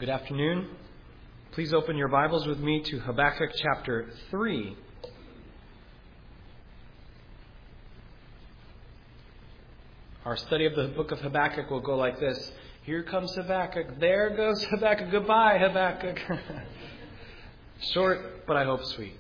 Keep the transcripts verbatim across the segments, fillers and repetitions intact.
Good afternoon. Please open your Bibles with me to Habakkuk chapter three. Our study of the book of Habakkuk will go like this. Here comes Habakkuk. There goes Habakkuk. Goodbye, Habakkuk. Short, but I hope sweet.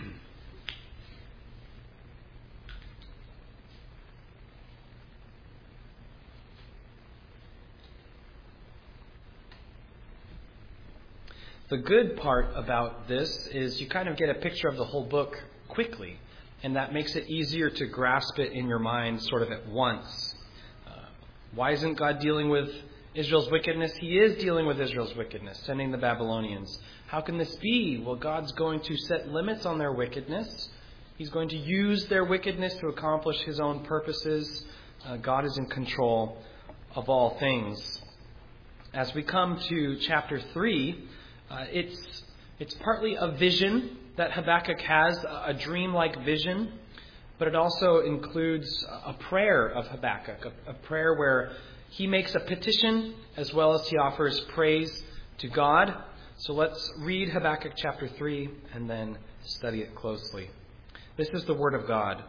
The good part about this is you kind of get a picture of the whole book quickly, and that makes it easier to grasp it in your mind sort of at once. Uh, why isn't God dealing with Israel's wickedness? He is dealing with Israel's wickedness, sending the Babylonians. How can this be? Well, God's going to set limits on their wickedness. He's going to use their wickedness to accomplish His own purposes. Uh, God is in control of all things. As we come to chapter three, Uh, it's it's partly a vision that Habakkuk has, a dream-like vision, but it also includes a prayer of Habakkuk, a, a prayer where he makes a petition as well as he offers praise to God. So let's read Habakkuk chapter three and then study it closely. This is the Word of God.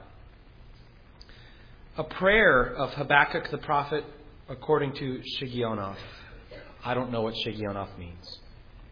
A prayer of Habakkuk the prophet according to Shigionoth. I don't know what Shigionoth means.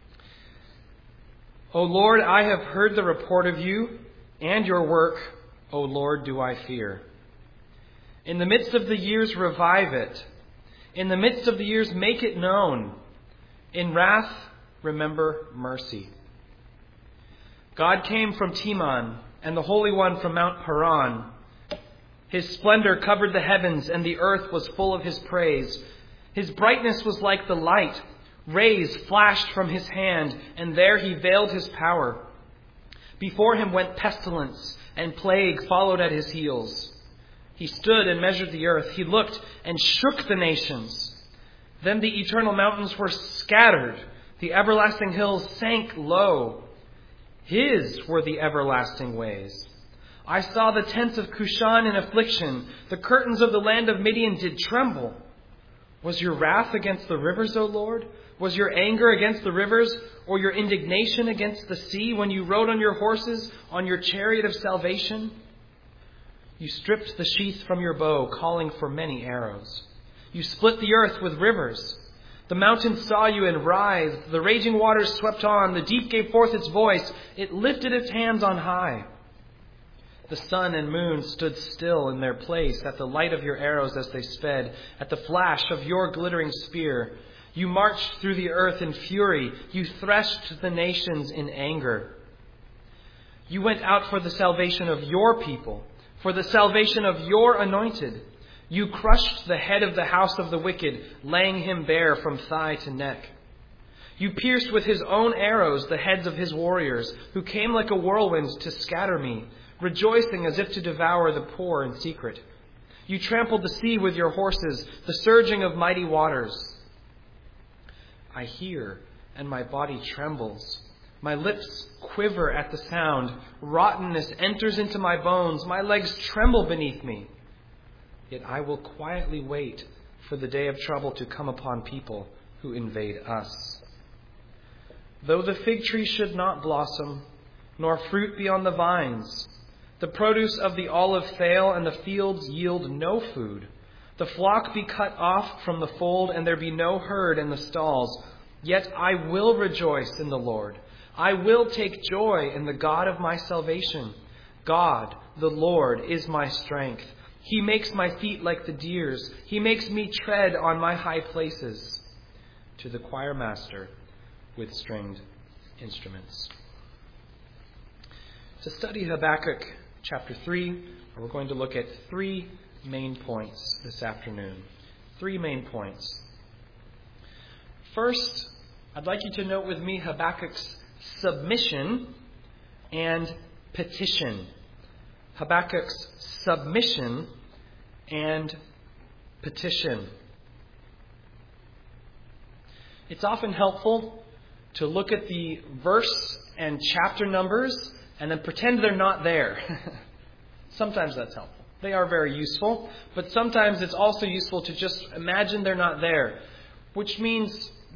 O Lord, I have heard the report of you, and your work, O Lord, do I fear. In the midst of the years, revive it. In the midst of the years, make it known. In wrath, remember mercy. God came from Teman, and the Holy One from Mount Paran. His splendor covered the heavens, and the earth was full of His praise. His brightness was like the light. Rays flashed from His hand, and there He veiled His power. Before Him went pestilence, and plague followed at His heels. He stood and measured the earth. He looked and shook the nations. Then the eternal mountains were scattered. The everlasting hills sank low. His were the everlasting ways. I saw the tents of Cushan in affliction. The curtains of the land of Midian did tremble. Was your wrath against the rivers, O Lord? Was your anger against the rivers, or your indignation against the sea when you rode on your horses, on your chariot of salvation? You stripped the sheath from your bow, calling for many arrows. You split the earth with rivers. The mountains saw you and writhed. The raging waters swept on. The deep gave forth its voice. It lifted its hands on high. The sun and moon stood still in their place at the light of your arrows as they sped, at the flash of your glittering spear. You marched through the earth in fury. You threshed the nations in anger. You went out for the salvation of your people, for the salvation of your anointed. You crushed the head of the house of the wicked, laying him bare from thigh to neck. You pierced with His own arrows the heads of His warriors, who came like a whirlwind to scatter me, rejoicing as if to devour the poor in secret. You trampled the sea with your horses, the surging of mighty waters. I hear, and my body trembles. My lips quiver at the sound. Rottenness enters into my bones. My legs tremble beneath me. Yet I will quietly wait for the day of trouble to come upon people who invade us. Though the fig tree should not blossom, nor fruit be on the vines, the produce of the olive fail, and the fields yield no food. The flock be cut off from the fold, and there be no herd in the stalls. Yet I will rejoice in the Lord. I will take joy in the God of my salvation. God, the Lord, is my strength. He makes my feet like the deer's. He makes me tread on my high places. To the choir master with stringed instruments. To study Habakkuk chapter three, we're going to look at three main points this afternoon. Three main points. First, I'd like you to note with me Habakkuk's submission and petition. Habakkuk's submission and petition. It's often helpful to look at the verse and chapter numbers and then pretend they're not there. Sometimes that's helpful. They are very useful, but sometimes it's also useful to just imagine they're not there, which means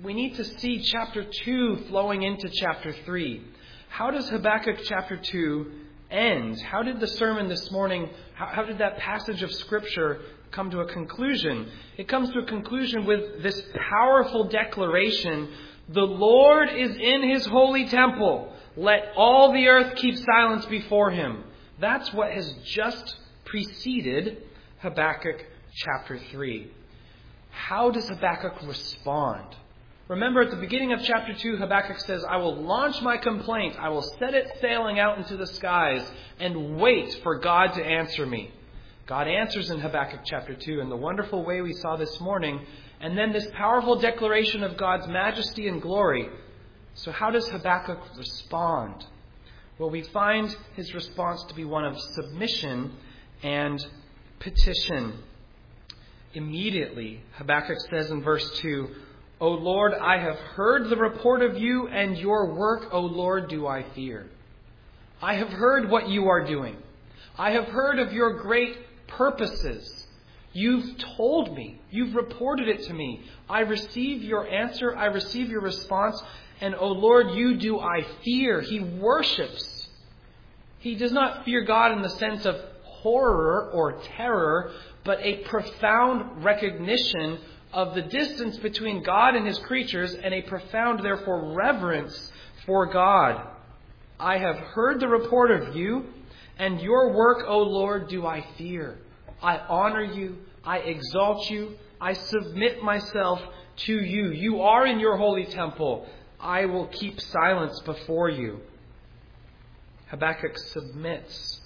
we need to see chapter two flowing into chapter three. How does Habakkuk chapter two end? How did the sermon this morning, how, how did that passage of Scripture come to a conclusion? It comes to a conclusion with this powerful declaration: the Lord is in His holy temple. Let all the earth keep silence before Him. That's what has just preceded Habakkuk chapter three. How does Habakkuk respond? Remember, at the beginning of chapter two, Habakkuk says, I will launch my complaint. I will set it sailing out into the skies and wait for God to answer me. God answers in Habakkuk chapter two in the wonderful way we saw this morning. And then this powerful declaration of God's majesty and glory. So how does Habakkuk respond? Well, we find his response to be one of submission and petition. Immediately, Habakkuk says in verse two, O Lord, I have heard the report of you, and your work, O Lord, do I fear. I have heard what you are doing. I have heard of your great purposes. You've told me. You've reported it to me. I receive your answer. I receive your response. And, O Lord, you do I fear. He worships. He does not fear God in the sense of horror or terror, but a profound recognition of the distance between God and His creatures, and a profound, therefore, reverence for God. I have heard the report of you, and your work, O Lord, do I fear. I honor you. I exalt you. I submit myself to you. You are in your holy temple. I will keep silence before you. Habakkuk submits.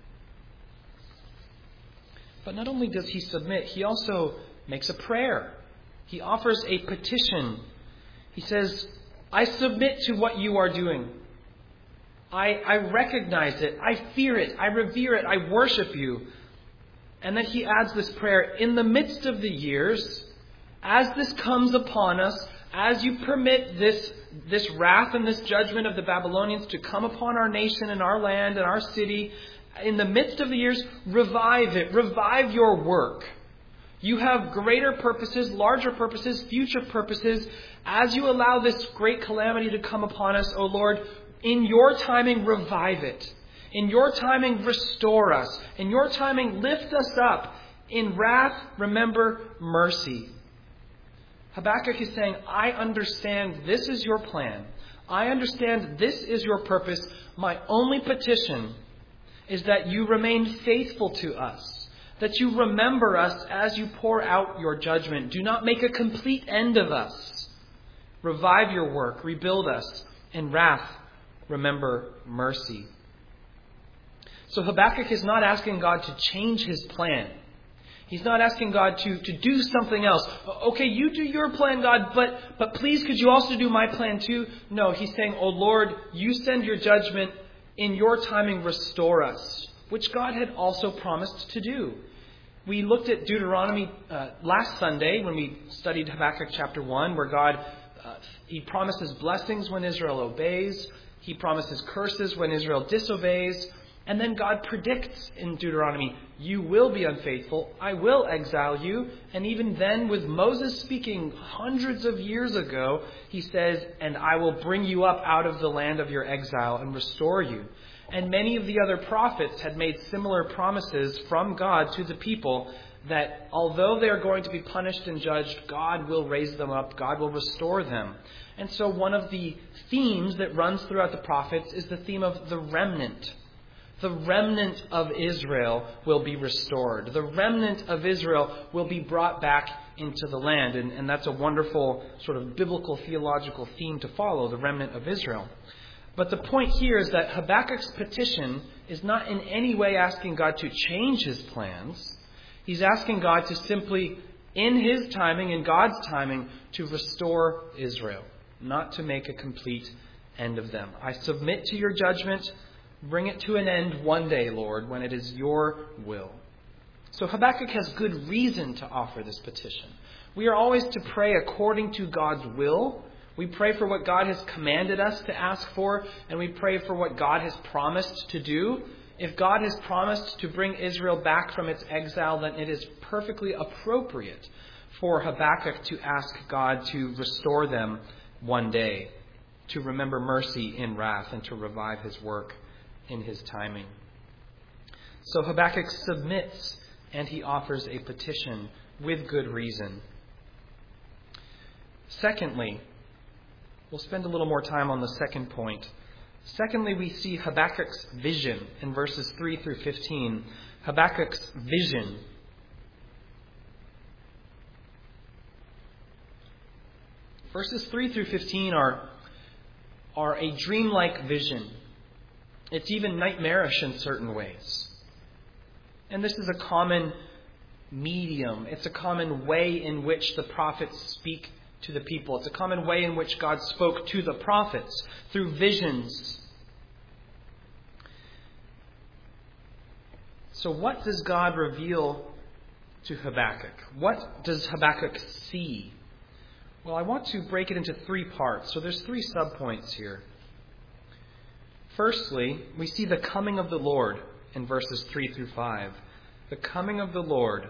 But not only does he submit, he also makes a prayer. He offers a petition. He says, I submit to what you are doing. I, I recognize it. I fear it. I revere it. I worship you. And then he adds this prayer, in the midst of the years, as this comes upon us, as you permit this, this wrath and this judgment of the Babylonians to come upon our nation and our land and our city, in the midst of the years, revive it. Revive your work. You have greater purposes, larger purposes, future purposes. As you allow this great calamity to come upon us, O Lord, in your timing, revive it. In your timing, restore us. In your timing, lift us up. In wrath, remember mercy. Habakkuk is saying, I understand this is your plan. I understand this is your purpose. My only petition is that you remain faithful to us, that you remember us as you pour out your judgment. Do not make a complete end of us. Revive your work, rebuild us. In wrath, remember mercy. So Habakkuk is not asking God to change his plan. He's not asking God to, to do something else. Okay, you do your plan, God, but, but please could you also do my plan too? No, he's saying, oh Lord, you send your judgment. In your timing, restore us, which God had also promised to do. We looked at Deuteronomy uh, last Sunday when we studied Habakkuk chapter one, where God, uh, He promises blessings when Israel obeys. He promises curses when Israel disobeys. And then God predicts in Deuteronomy, you will be unfaithful, I will exile you. And even then, with Moses speaking hundreds of years ago, he says, and I will bring you up out of the land of your exile and restore you. And many of the other prophets had made similar promises from God to the people that although they are going to be punished and judged, God will raise them up, God will restore them. And so one of the themes that runs throughout the prophets is the theme of the remnant. The remnant of Israel will be restored. The remnant of Israel will be brought back into the land. And, and that's a wonderful sort of biblical theological theme to follow, the remnant of Israel. But the point here is that Habakkuk's petition is not in any way asking God to change his plans. He's asking God to simply, in his timing, in God's timing, to restore Israel, not to make a complete end of them. I submit to your judgment. Bring it to an end one day, Lord, when it is your will. So Habakkuk has good reason to offer this petition. We are always to pray according to God's will. We pray for what God has commanded us to ask for, and we pray for what God has promised to do. If God has promised to bring Israel back from its exile, then it is perfectly appropriate for Habakkuk to ask God to restore them one day, to remember mercy in wrath, and to revive his work in his timing. So Habakkuk submits, and he offers a petition with good reason. Secondly, we'll spend a little more time on the second point. Secondly, we see Habakkuk's vision in verses three through fifteen. Habakkuk's vision. Verses three through fifteen are, are a dreamlike vision. It's even nightmarish in certain ways. And this is a common medium. It's a common way in which the prophets speak to the people. It's a common way in which God spoke to the prophets, through visions. So what does God reveal to Habakkuk? What does Habakkuk see? Well, I want to break it into three parts. So there's three subpoints here. Firstly, we see the coming of the Lord in verses three through five. The coming of the Lord.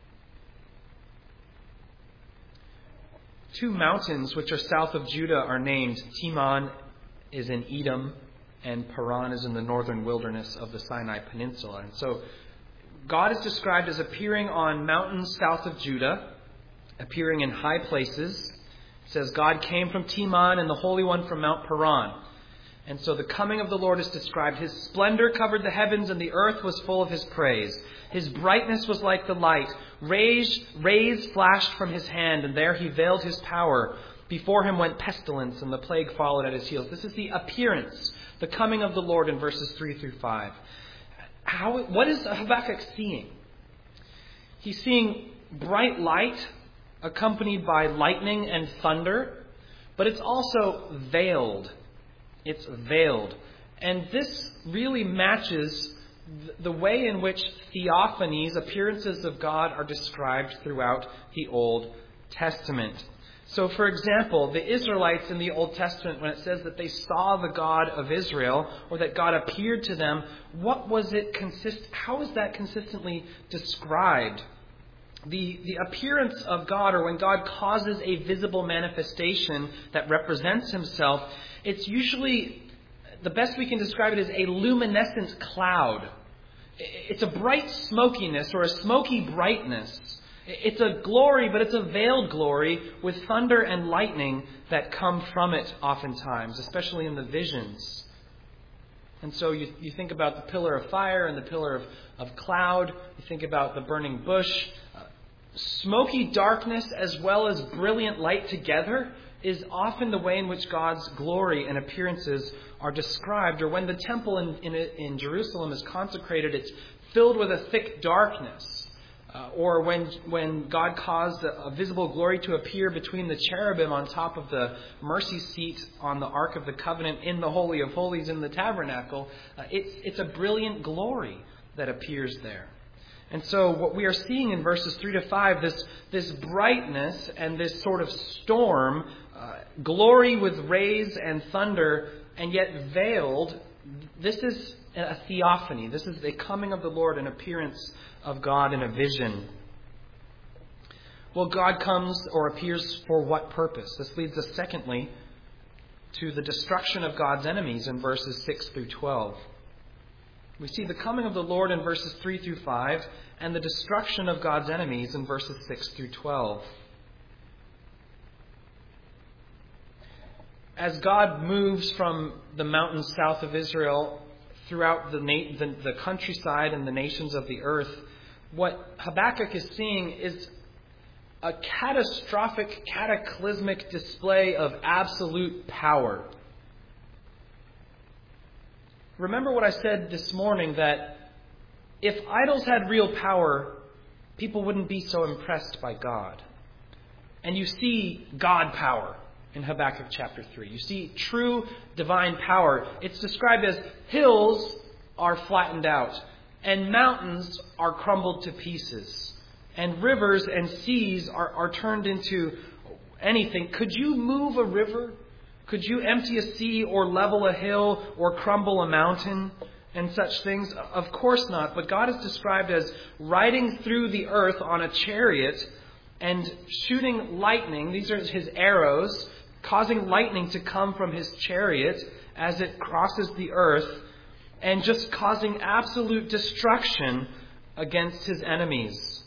Two mountains which are south of Judah are named. Teman is in Edom, and Paran is in the northern wilderness of the Sinai Peninsula. And so God is described as appearing on mountains south of Judah, appearing in high places. It says God came from Teman and the Holy One from Mount Paran. And so the coming of the Lord is described. His splendor covered the heavens, and the earth was full of his praise. His brightness was like the light. Rays, rays flashed from his hand, and there he veiled his power. Before him went pestilence, and the plague followed at his heels. This is the appearance, the coming of the Lord in verses three through five. How, what is Habakkuk seeing? He's seeing bright light accompanied by lightning and thunder, but it's also veiled. It's veiled. And this really matches the way in which theophanies, appearances of God, are described throughout the Old Testament. So, for example, the Israelites in the Old Testament, when it says that they saw the God of Israel, or that God appeared to them, what was it consist? How is that consistently described? The, the appearance of God, or when God causes a visible manifestation that represents himself, it's usually, the best we can describe it, is a luminescent cloud. It's a bright smokiness, or a smoky brightness. It's a glory, but it's a veiled glory with thunder and lightning that come from it oftentimes, especially in the visions. And so you, you think about the pillar of fire and the pillar of, of cloud. You think about the burning bush. Uh, smoky darkness as well as brilliant light together is often the way in which God's glory and appearances are described. Or when the temple in, in, in Jerusalem is consecrated, it's filled with a thick darkness. Uh, or when when God caused a, a visible glory to appear between the cherubim on top of the mercy seat on the Ark of the Covenant in the Holy of Holies in the tabernacle, uh, it's, it's a brilliant glory that appears there. And so what we are seeing in verses three to five, this, this brightness and this sort of storm, uh, glory with rays and thunder, and yet veiled, this is a theophany. This is the coming of the Lord, an appearance of God in a vision. Well, God comes or appears for what purpose? This leads us, secondly, to the destruction of God's enemies in verses six through twelve. We see the coming of the Lord in verses three through five, and the destruction of God's enemies in verses six through twelve. As God moves from the mountains south of Israel throughout the, na- the, the countryside and the nations of the earth, what Habakkuk is seeing is a catastrophic, cataclysmic display of absolute power. Remember what I said this morning, that if idols had real power, people wouldn't be so impressed by God. And you see God power in Habakkuk chapter three. You see true divine power. It's described as hills are flattened out, and mountains are crumbled to pieces, and rivers and seas are, are turned into anything. Could you move a river? Could you empty a sea or level a hill or crumble a mountain and such things? Of course not. But God is described as riding through the earth on a chariot and shooting lightning. These are his arrows, causing lightning to come from his chariot as it crosses the earth, and just causing absolute destruction against his enemies.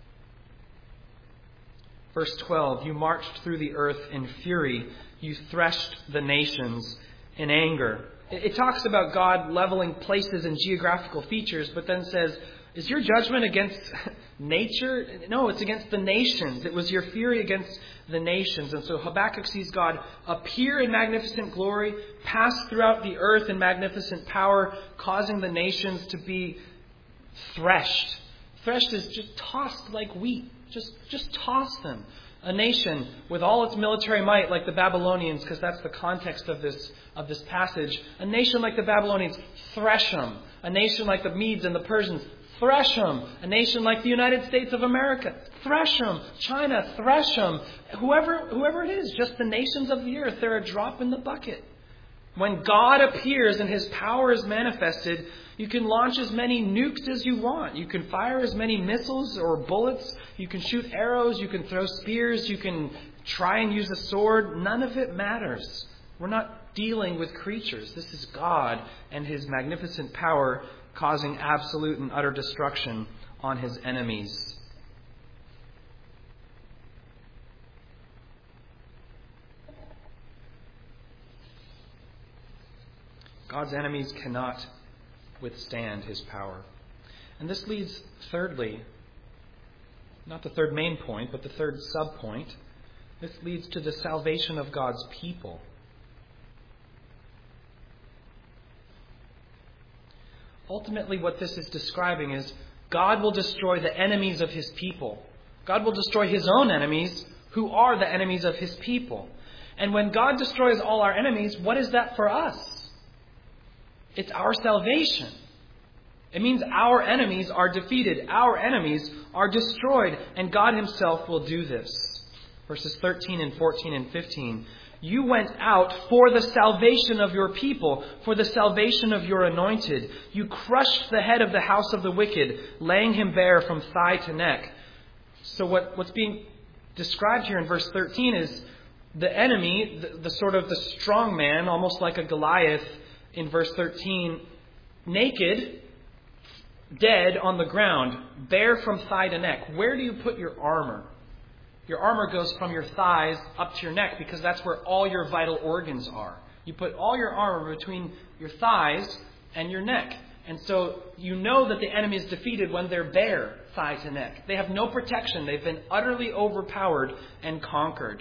Verse twelve, you marched through the earth in fury. You threshed the nations in anger. It talks about God leveling places and geographical features, but then says, is your judgment against nature? No, it's against the nations. It was your fury against the nations. And so Habakkuk sees God appear in magnificent glory, pass throughout the earth in magnificent power, causing the nations to be threshed. Threshed is just tossed like wheat. Just, just toss them. A nation with all its military might, like the Babylonians, because that's the context of this of this passage. A nation like the Babylonians, thresh them. A nation like the Medes and the Persians, thresh them. A nation like the United States of America, thresh them. China, thresh them. Whoever, whoever it is, just the nations of the earth, they're a drop in the bucket. When God appears and his power is manifested, you can launch as many nukes as you want. You can fire as many missiles or bullets. You can shoot arrows. You can throw spears. You can try and use a sword. None of it matters. We're not dealing with creatures. This is God and his magnificent power causing absolute and utter destruction on his enemies. God's enemies cannot withstand his power. And this leads, thirdly, not the third main point, but the third sub-point. This leads to the salvation of God's people. Ultimately, what this is describing is God will destroy the enemies of his people. God will destroy his own enemies, who are the enemies of his people. And when God destroys all our enemies, what is that for us? It's our salvation. It means our enemies are defeated. Our enemies are destroyed. And God himself will do this. Verses thirteen and fourteen and fifteen. You went out for the salvation of your people, for the salvation of your anointed. You crushed the head of the house of the wicked, laying him bare from thigh to neck. So what, what's being described here in verse thirteen is the enemy, the, the sort of the strong man, almost like a Goliath, in verse thirteen, naked, dead on the ground, bare from thigh to neck. Where do you put your armor? Your armor goes from your thighs up to your neck because that's where all your vital organs are. You put all your armor between your thighs and your neck. And so you know that the enemy is defeated when they're bare, thigh to neck. They have no protection. They've been utterly overpowered and conquered.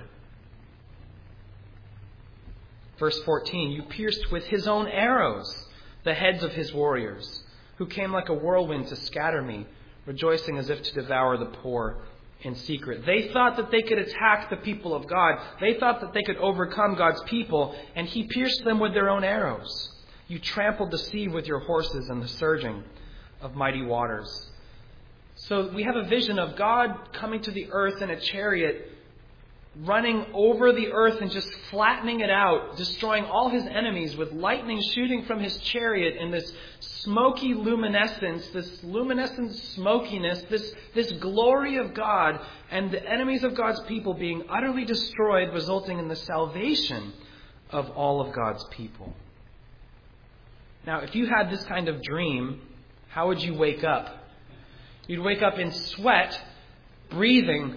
Verse fourteen, you pierced with his own arrows the heads of his warriors, who came like a whirlwind to scatter me, rejoicing as if to devour the poor in secret. They thought that they could attack the people of God. They thought that they could overcome God's people, and he pierced them with their own arrows. You trampled the sea with your horses and the surging of mighty waters. So we have a vision of God coming to the earth in a chariot, running over the earth and just flattening it out, destroying all his enemies with lightning shooting from his chariot in this smoky luminescence, this luminescent smokiness, this, this glory of God, and the enemies of God's people being utterly destroyed, resulting in the salvation of all of God's people. Now, if you had this kind of dream, how would you wake up? You'd wake up in sweat, breathing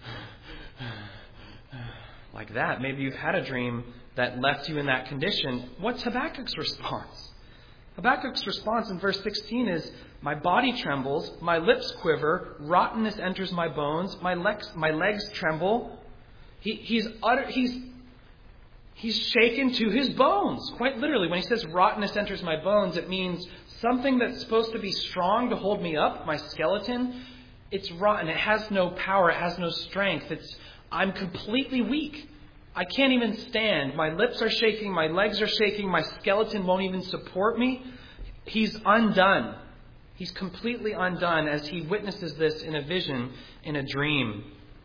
like that. Maybe you've had a dream that left you in that condition. What's Habakkuk's response? Habakkuk's response in verse sixteen is, my body trembles, my lips quiver, rottenness enters my bones, my legs, my legs tremble. He, he's utter, he's he's shaken to his bones, quite literally. When he says rottenness enters my bones, it means something that's supposed to be strong to hold me up, my skeleton, it's rotten. It has no power. It has no strength. It's I'm completely weak. I can't even stand. My lips are shaking. My legs are shaking. My skeleton won't even support me. He's undone. He's completely undone as he witnesses this in a vision, in a dream.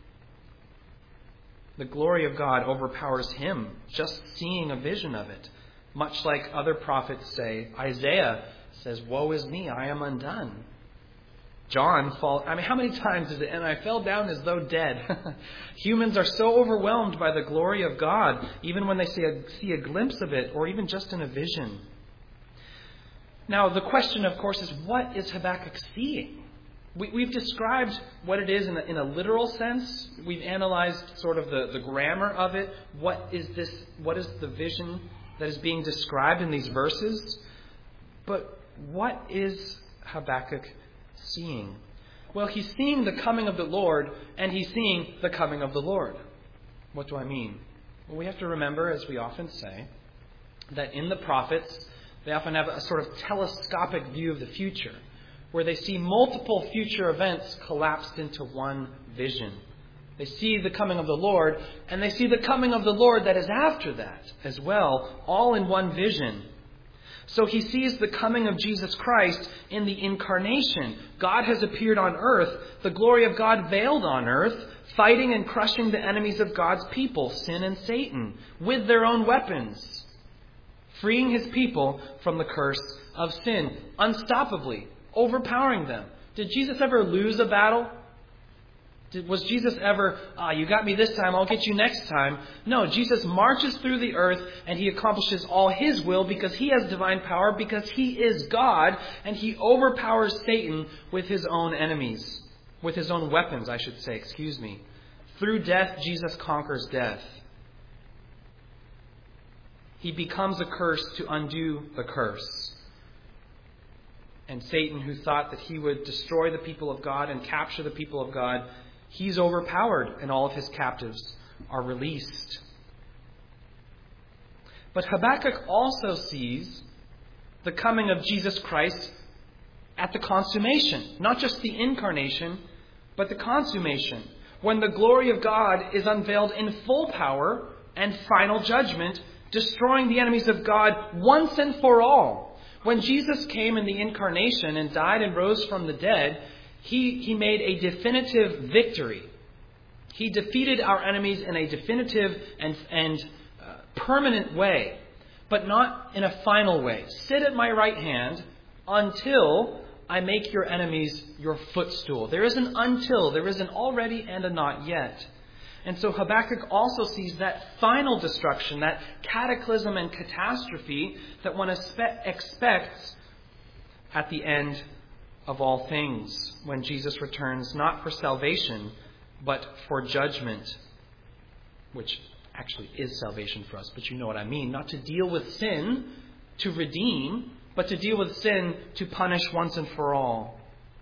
The glory of God overpowers him just seeing a vision of it. Much like other prophets say. Isaiah says, woe is me, I am undone. John fall. I mean, how many times is it? And I fell down as though dead. Humans are so overwhelmed by the glory of God, even when they see a, see a glimpse of it, or even just in a vision. Now, the question, of course, is what is Habakkuk seeing? We, we've described what it is in a, in a literal sense. We've analyzed sort of the, the grammar of it. What is this? What is the vision that is being described in these verses? But what is Habakkuk seeing? Well, he's seeing the coming of the Lord, and he's seeing the coming of the Lord. What do I mean? Well, we have to remember, as we often say, that in the prophets, they often have a sort of telescopic view of the future, where they see multiple future events collapsed into one vision. They see the coming of the Lord, and they see the coming of the Lord that is after that as well, all in one vision. So he sees the coming of Jesus Christ in the incarnation. God has appeared on earth, the glory of God veiled on earth, fighting and crushing the enemies of God's people, sin and Satan, with their own weapons, freeing his people from the curse of sin, unstoppably, overpowering them. Did Jesus ever lose a battle? Did, was Jesus ever, ah, you got me this time, I'll get you next time? No, Jesus marches through the earth and he accomplishes all his will because he has divine power, because he is God, and he overpowers Satan with his own enemies, with his own weapons, I should say, excuse me. Through death, Jesus conquers death. He becomes a curse to undo the curse. And Satan, who thought that he would destroy the people of God and capture the people of God, he's overpowered and all of his captives are released. But Habakkuk also sees the coming of Jesus Christ at the consummation. Not just the incarnation, but the consummation. When the glory of God is unveiled in full power and final judgment, destroying the enemies of God once and for all. When Jesus came in the incarnation and died and rose from the dead, he, he made a definitive victory. He defeated our enemies in a definitive and, and uh, permanent way, but not in a final way. Sit at my right hand until I make your enemies your footstool. There is an until, there is an already and a not yet. And so Habakkuk also sees that final destruction, that cataclysm and catastrophe that one expects at the end of all things, when Jesus returns, not for salvation, but for judgment, which actually is salvation for us, but you know what I mean. Not to deal with sin, to redeem, but to deal with sin, to punish once and for all.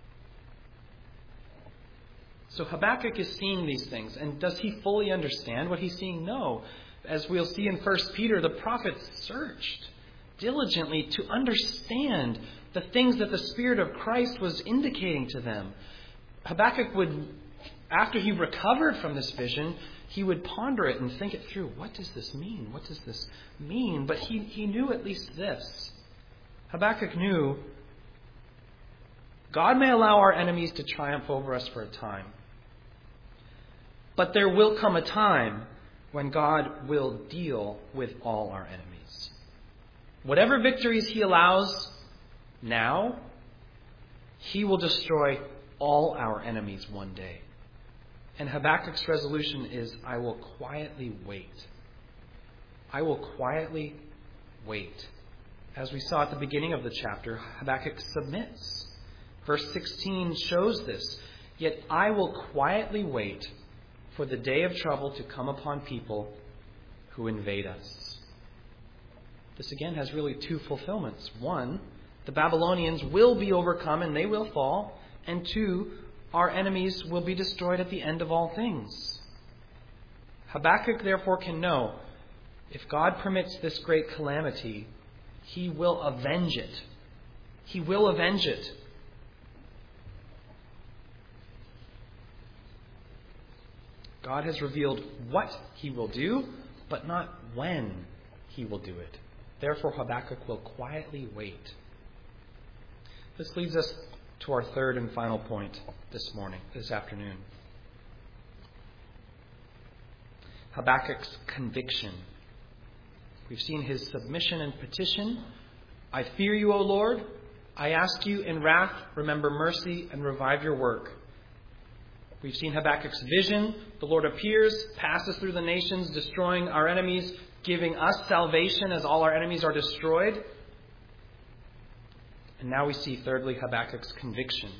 So Habakkuk is seeing these things. And does he fully understand what he's seeing? No. As we'll see in First Peter, the prophets searched diligently to understand the things that the Spirit of Christ was indicating to them. Habakkuk would, after he recovered from this vision, he would ponder it and think it through. What does this mean? What does this mean? But he, he knew at least this. Habakkuk knew God may allow our enemies to triumph over us for a time. But there will come a time when God will deal with all our enemies. Whatever victories he allows now, he will destroy all our enemies one day. And Habakkuk's resolution is, I will quietly wait. I will quietly wait. As we saw at the beginning of the chapter, Habakkuk submits. Verse sixteen shows this. Yet I will quietly wait for the day of trouble to come upon people who invade us. This again has really two fulfillments. One, the Babylonians will be overcome and they will fall. And two, our enemies will be destroyed at the end of all things. Habakkuk therefore can know, if God permits this great calamity, he will avenge it. He will avenge it. God has revealed what he will do, but not when he will do it. Therefore, Habakkuk will quietly wait. This leads us to our third and final point this morning, this afternoon. Habakkuk's conviction. We've seen his submission and petition. I fear you, O Lord. I ask you in wrath, remember mercy and revive your work. We've seen Habakkuk's vision. The Lord appears, passes through the nations, destroying our enemies, giving us salvation as all our enemies are destroyed. And now we see, thirdly, Habakkuk's conviction.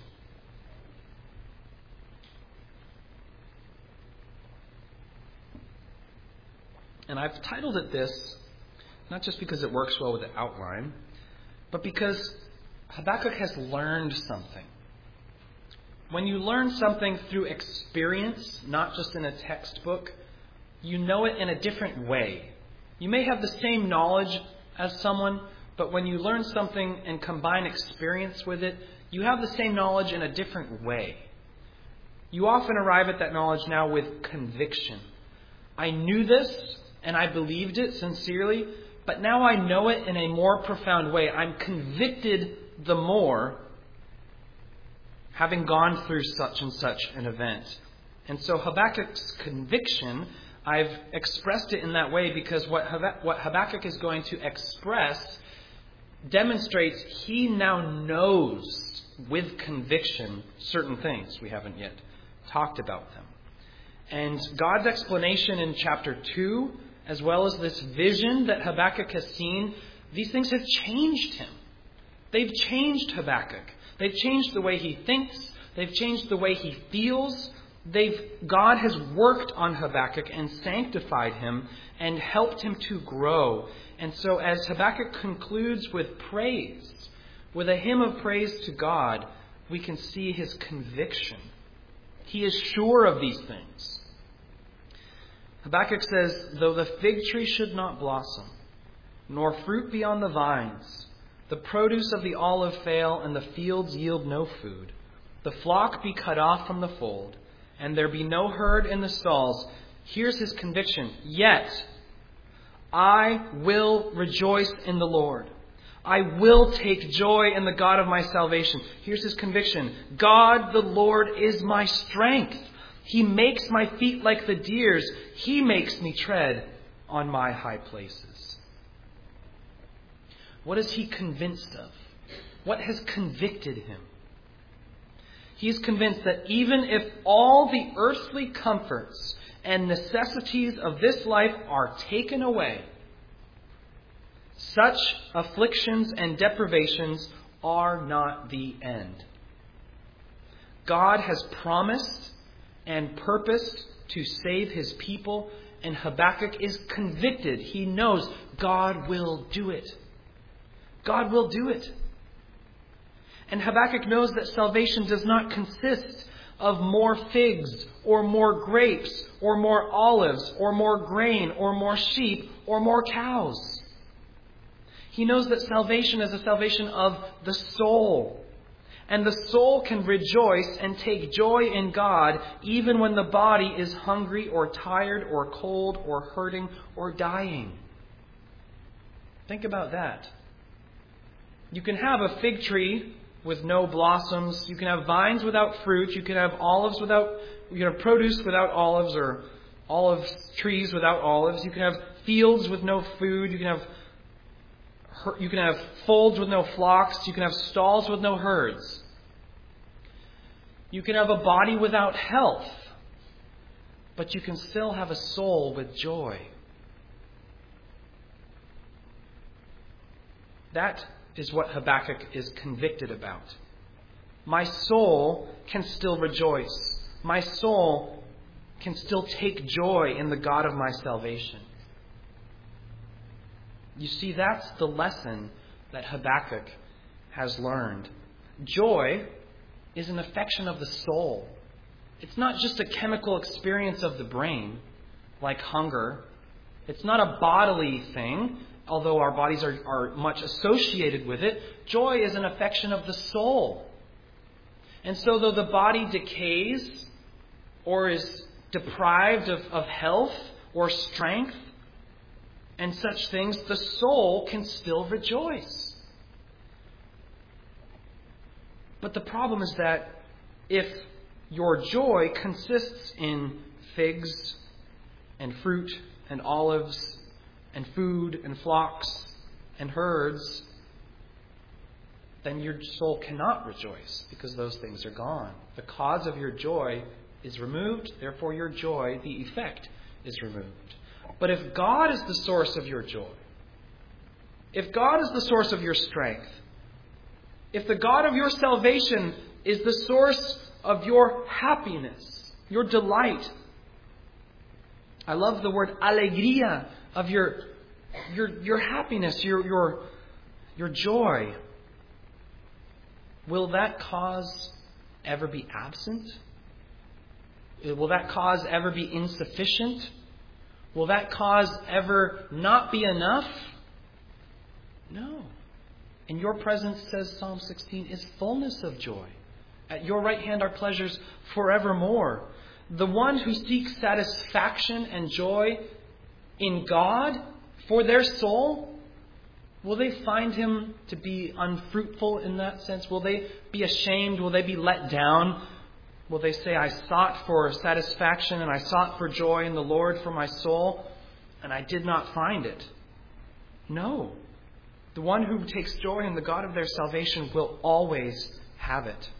And I've titled it this, not just because it works well with the outline, but because Habakkuk has learned something. When you learn something through experience, not just in a textbook, you know it in a different way. You may have the same knowledge as someone, but when you learn something and combine experience with it, you have the same knowledge in a different way. You often arrive at that knowledge now with conviction. I knew this, and I believed it sincerely, but now I know it in a more profound way. I'm convicted the more, having gone through such and such an event. And so Habakkuk's conviction, I've expressed it in that way because what Habakkuk is going to express demonstrates he now knows with conviction certain things. We haven't yet talked about them. And God's explanation in chapter two, as well as this vision that Habakkuk has seen, these things have changed him. They've changed Habakkuk. They've changed the way he thinks. They've changed the way he feels. They've, God has worked on Habakkuk and sanctified him and helped him to grow. And so as Habakkuk concludes with praise, with a hymn of praise to God, we can see his conviction. He is sure of these things. Habakkuk says, though the fig tree should not blossom, nor fruit be on the vines, the produce of the olive fail, and the fields yield no food, the flock be cut off from the fold, and there be no herd in the stalls. Here's his conviction. Yet I will rejoice in the Lord. I will take joy in the God of my salvation. Here's his conviction. God the Lord is my strength. He makes my feet like the deer's. He makes me tread on my high places. What is he convinced of? What has convicted him? He is convinced that even if all the earthly comforts and necessities of this life are taken away, such afflictions and deprivations are not the end. God has promised and purposed to save his people, and Habakkuk is convicted. He knows God will do it. God will do it. And Habakkuk knows that salvation does not consist of more figs or more grapes or more olives or more grain or more sheep or more cows. He knows that salvation is a salvation of the soul. And the soul can rejoice and take joy in God even when the body is hungry or tired or cold or hurting or dying. Think about that. You can have a fig tree with no blossoms. You can have vines without fruit. You can have olives without, you can have produce without olives, or olive trees without olives. You can have fields with no food. You can have you can have folds with no flocks. You can have stalls with no herds. You can have a body without health, but you can still have a soul with joy. That is what Habakkuk is convicted about. My soul can still rejoice. My soul can still take joy in the God of my salvation. You see, that's the lesson that Habakkuk has learned. Joy is an affection of the soul. It's not just a chemical experience of the brain, like hunger. It's not a bodily thing, although our bodies are, are much associated with it. Joy is an affection of the soul. And so though the body decays or is deprived of, of health or strength and such things, the soul can still rejoice. But the problem is that if your joy consists in figs and fruit and olives and food and flocks and herds, then your soul cannot rejoice because those things are gone. The cause of your joy is removed, therefore your joy, the effect, is removed. But if God is the source of your joy, if God is the source of your strength, if the God of your salvation is the source of your happiness, your delight, I love the word alegría, of your your your happiness, your your your joy. Will that cause ever be absent? Will that cause ever be insufficient? Will that cause ever not be enough? No. In your presence, says Psalm sixteen, is fullness of joy. At your right hand are pleasures forevermore. The one who seeks satisfaction and joy in God for their soul, will they find Him to be unfruitful in that sense? Will they be ashamed? Will they be let down? Will they say, I sought for satisfaction and I sought for joy in the Lord for my soul, and I did not find it? No. The one who takes joy in the God of their salvation will always have it.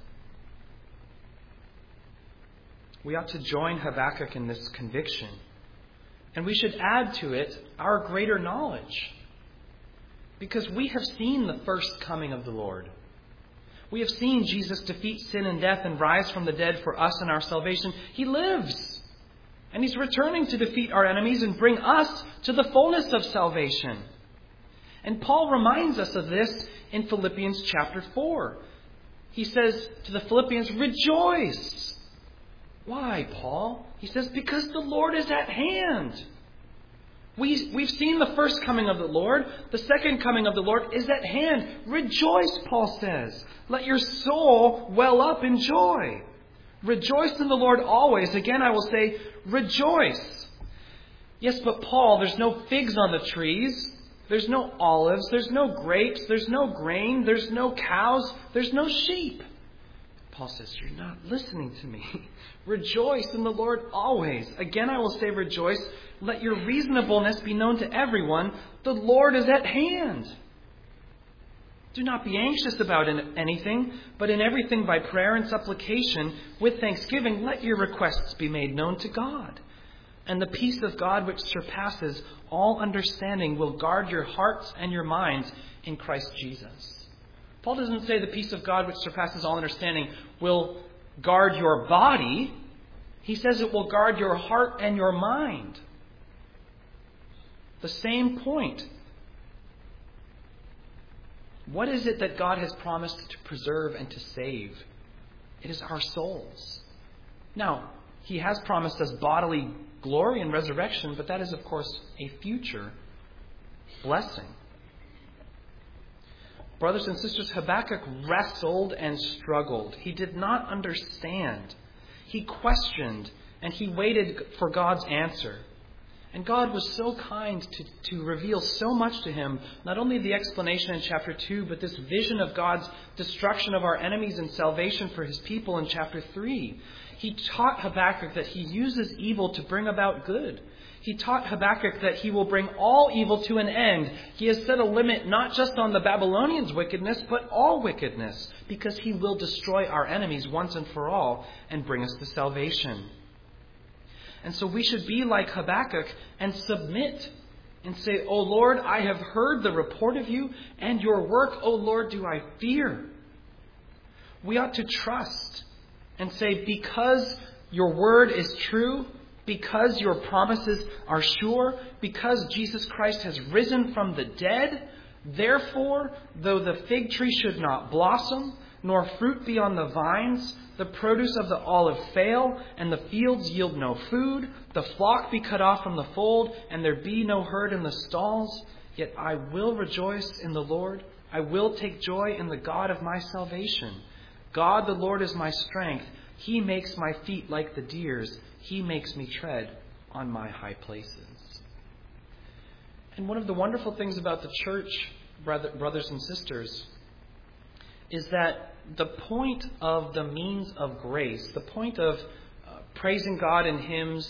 We ought to join Habakkuk in this conviction. And we should add to it our greater knowledge. Because we have seen the first coming of the Lord. We have seen Jesus defeat sin and death and rise from the dead for us and our salvation. He lives. And He's returning to defeat our enemies and bring us to the fullness of salvation. And Paul reminds us of this in Philippians chapter four. He says to the Philippians, rejoice. Why, Paul? He says, because the Lord is at hand. We, we've seen the first coming of the Lord. The second coming of the Lord is at hand. Rejoice, Paul says. Let your soul well up in joy. Rejoice in the Lord always. Again, I will say, rejoice. Yes, but Paul, there's no figs on the trees. There's no olives. There's no grapes. There's no grain. There's no cows. There's no sheep. Paul says, you're not listening to me. Rejoice in the Lord always. Again, I will say rejoice. Let your reasonableness be known to everyone. The Lord is at hand. Do not be anxious about anything, but in everything by prayer and supplication, with thanksgiving, let your requests be made known to God. And the peace of God, which surpasses all understanding, will guard your hearts and your minds in Christ Jesus. Paul doesn't say the peace of God, which surpasses all understanding, will guard your body. He says it will guard your heart and your mind. The same point. What is it that God has promised to preserve and to save? It is our souls. Now, He has promised us bodily glory and resurrection, but that is, of course, a future blessing. Brothers and sisters, Habakkuk wrestled and struggled. He did not understand. He questioned and he waited for God's answer. And God was so kind to, to reveal so much to him, not only the explanation in chapter two, but this vision of God's destruction of our enemies and salvation for His people in chapter three. He taught Habakkuk that He uses evil to bring about good. He taught Habakkuk that He will bring all evil to an end. He has set a limit not just on the Babylonians' wickedness, but all wickedness, because He will destroy our enemies once and for all and bring us to salvation. And so we should be like Habakkuk and submit and say, O Lord, I have heard the report of You, and Your work, O Lord, do I fear. We ought to trust and say, because Your word is true, because Your promises are sure, because Jesus Christ has risen from the dead, therefore, though the fig tree should not blossom, nor fruit be on the vines, the produce of the olive fail, and the fields yield no food, the flock be cut off from the fold, and there be no herd in the stalls, yet I will rejoice in the Lord. I will take joy in the God of my salvation. God the Lord is my strength. He makes my feet like the deer's. He makes me tread on my high places. And one of the wonderful things about the church, brother, brothers and sisters, is that the point of the means of grace, the point of uh, praising God in hymns,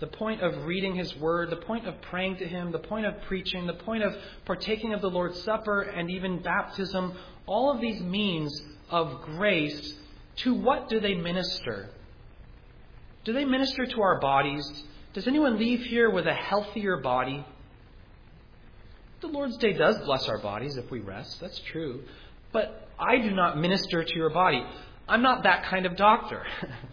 the point of reading His Word, the point of praying to Him, the point of preaching, the point of partaking of the Lord's Supper, and even baptism, all of these means of grace, to what do they minister? Do they minister to our bodies? Does anyone leave here with a healthier body? The Lord's Day does bless our bodies if we rest. That's true. But I do not minister to your body. I'm not that kind of doctor.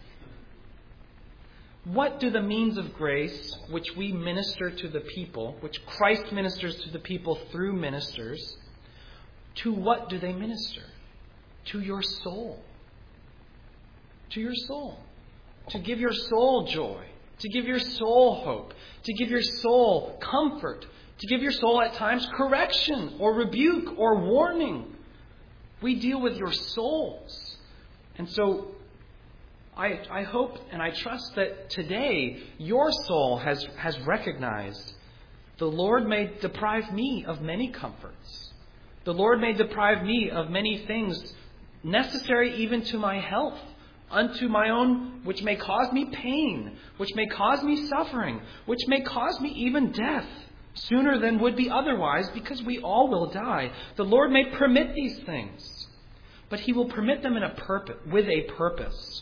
What do the means of grace, which we minister to the people, which Christ ministers to the people through ministers, to what do they minister? To your soul. To your soul. To give your soul joy. To give your soul hope. To give your soul comfort. To give your soul at times correction or rebuke or warning. We deal with your souls. And so I, I hope and I trust that today your soul has, has recognized the Lord may deprive me of many comforts. The Lord may deprive me of many things necessary even to my health, unto my own, which may cause me pain, which may cause me suffering, which may cause me even death sooner than would be otherwise, because we all will die. The Lord may permit these things, but He will permit them in a purpose, with a purpose.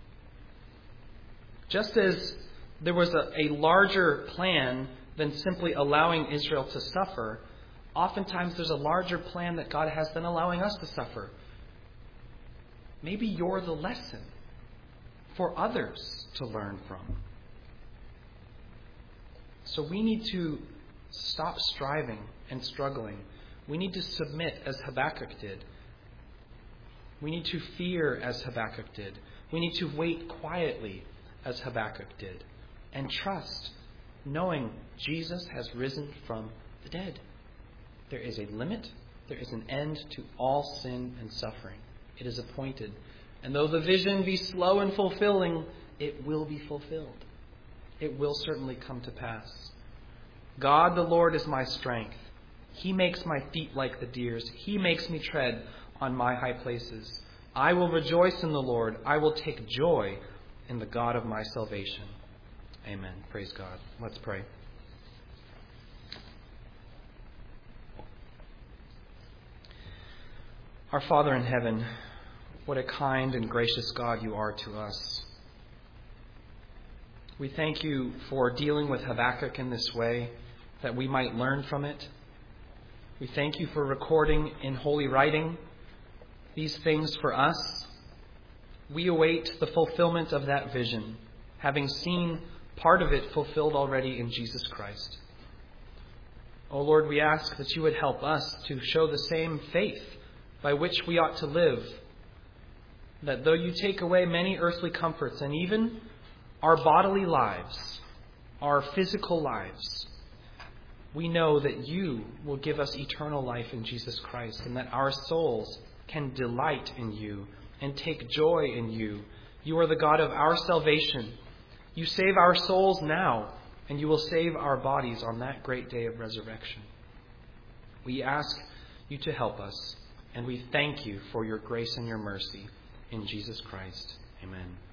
Just as there was a, a larger plan than simply allowing Israel to suffer, oftentimes there's a larger plan that God has than allowing us to suffer. Maybe you're the lesson for others to learn from. So we need to stop striving and struggling. We need to submit as Habakkuk did. We need to fear as Habakkuk did. We need to wait quietly as Habakkuk did. And trust, knowing Jesus has risen from the dead. There is a limit. There is an end to all sin and suffering. It is appointed. And though the vision be slow in fulfilling, it will be fulfilled. It will certainly come to pass. God the Lord is my strength. He makes my feet like the deer's. He makes me tread on my high places. I will rejoice in the Lord. I will take joy in the God of my salvation. Amen. Praise God. Let's pray. Our Father in heaven, what a kind and gracious God you are to us. We thank you for dealing with Habakkuk in this way, that we might learn from it. We thank you for recording in holy writing these things for us. We await the fulfillment of that vision, having seen part of it fulfilled already in Jesus Christ. O Lord, we ask that you would help us to show the same faith by which we ought to live, that though you take away many earthly comforts and even our bodily lives, our physical lives, we know that you will give us eternal life in Jesus Christ, and that our souls can delight in you and take joy in you. You are the God of our salvation. You save our souls now, and you will save our bodies on that great day of resurrection. We ask you to help us, and we thank you for your grace and your mercy. In Jesus Christ, amen.